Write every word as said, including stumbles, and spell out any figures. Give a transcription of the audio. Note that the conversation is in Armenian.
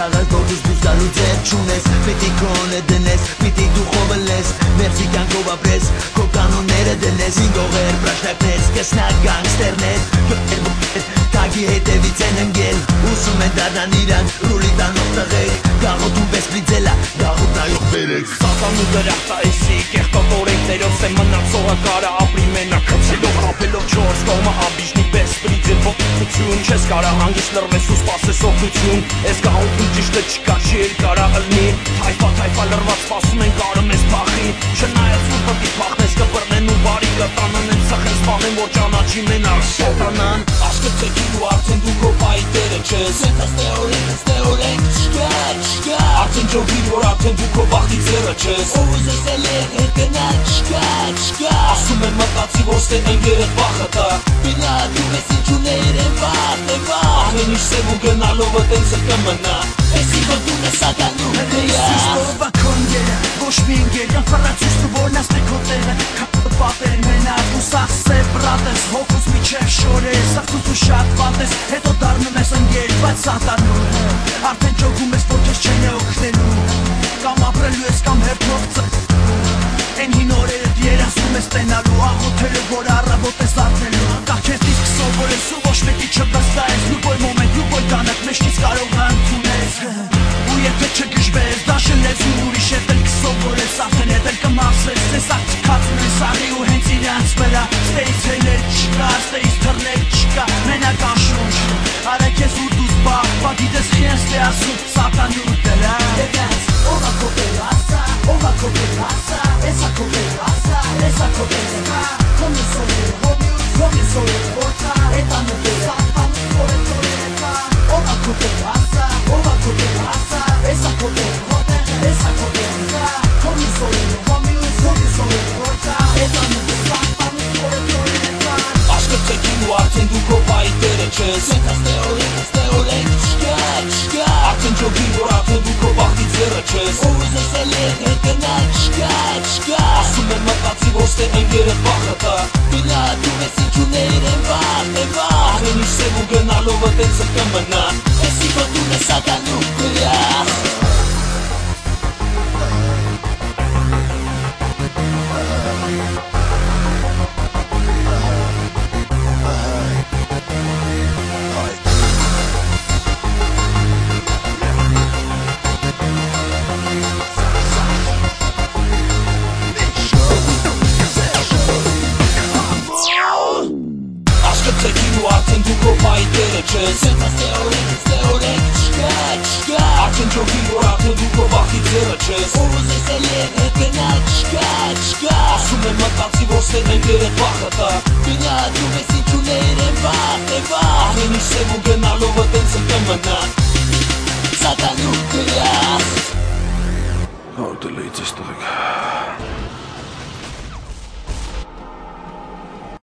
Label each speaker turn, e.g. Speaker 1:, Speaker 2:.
Speaker 1: Քաղաք որուս դուս գալու ձեր չունես Պիտի քոնը դնես, պիտի դու խովլես Մերձի կյանքով ապրես, քո կանոնները դնես Ինգ ողեր, պրաշտակներ, սկսնակ գանգստերներ Թագի հետևից են ընգել Ուսում են դարնան իրան, ռուլի տանող տղեկ Գաղոտում պես պրիձելա, գաղոտ նայող բերեք
Speaker 2: Սատանու դրախտա էսի, կեղտոտ օրենքներով Սեմ մնացողը կարա ապրի մենակ Խցելով, խապելով չորս կողմը աբիժնի պես պրիձել ոտություն Չես կարա հանգիստ լրվես ու սպասես օգնություն Ես գաղոտում ճիշտը չկա, չեր կարա ըլնի Թայֆա, թայֆա լրված սպասում են կարում ես պախի Չնայած ու պտի պախնես կպրնեն ու բարի կտանան Են սխեն սպանեն, որ ճանաչի մենակ շետանան Աշկը ծեքին ու արդեն դու քո պայտերը չես Ենթաս տեորենք, ես տեորենք, չկա, չկա Արդեն ջոգիր, որ արդեն դու քո բախտի ձերը չես Ով ուզես էլ եք հերկնա, չկա, չկա Ասում եմ մտացի, որ ստե ընգերդ բախտա Բինա դու ես ինչուներ են վատ, է վատ Ամեն ինչ սև ու գնալով ըտեն սրկը մնա Էսի ոտուն է սատանու հրեա
Speaker 1: Սիստովա քոնգերը, ոչ մի ընգեր Յան ֆարացուստու որն աստ է քոտերը Կապոտ պատեր մենակ ու սախսե բրատես Հոգուս միչև շորես, սախտուս ու շատ պատես Հետո դարնում ես ընգեր, բայց սատանու Արդեն ճոգում ես, որ կես չեն է օգնելու Կամ ապրելու ես, կամ հերթով ծ Են հին օրերդ երասում ես տենալու Աղոթերը, որ առավոտ ես ատնելու Կախքեզ դիսկ սովորես ու ոչ մեկի չվստահես Լուբոյ մոմենտ, լուբոյ տանակ, մեջնից կարող հանդունես Ու եթե չգժվես, դաշնես ու ուրիշ հետ էլ կսովորես Արդեն հետ էլ կմասես, ես ակ չկացում ես աղի ու հենց իրանց վրա Ստեից հելեր չկա, ստեից թռներ չկա, մենակ անշունչ Արեք ես ու դուս բաղ, բա գիտես խենս թե ասում, սատանու դրա Եգենց, ով ա քո պերասա, ով ա քո պերասա Esa coberasa, esa coberasa Come soy homius, come soy porta Eta no te sapan, ore toreta Ova coberasa, ova coberasa Esa coberasa, esa coberasa Come soy homius, come soy porta Eta no te sapan, ore toreta
Speaker 2: Աշկը ծեքին ու արդեն դու քո պայտերը չես
Speaker 1: Ենթաս տեորենք, տեորենք, չկա, չկա
Speaker 2: Արդեն ջոգիր, որ արդեն դու քո բախտի ձերը չես
Speaker 1: Ով ուզես էլ եք հերկնա, չկա, չկա
Speaker 2: Ասում եմ մտացի, որ ստե ընգերդ բախտա
Speaker 1: Բինա դու ես ինչուներ են վատ, է վատ
Speaker 2: Ամեն ինչ սև ու գնալով ըտեն սրկը մնա
Speaker 1: Էսի ոտուն է սատանու վրա
Speaker 2: Ծեքին ու արդեն դու քո պայտերը չես
Speaker 1: Ենթաս տեորենք, տեորենք, չկա, չկա
Speaker 2: Արդեն ջոգիր, որ արդեն դու քո բախտի ձերը չես
Speaker 1: Ով ուզես էլ եք հերկնա, չկա, չկա
Speaker 2: Ասում եմ մտացի, որ ստե ընգերդ բախտա
Speaker 1: Բինա դու ես ինչուներ են վատ, է վատ
Speaker 2: Ամեն ինչ սև ու գնալով ըտեն սրկը մնա
Speaker 1: Սատանու վրա
Speaker 2: Հորդել էիցես տղեք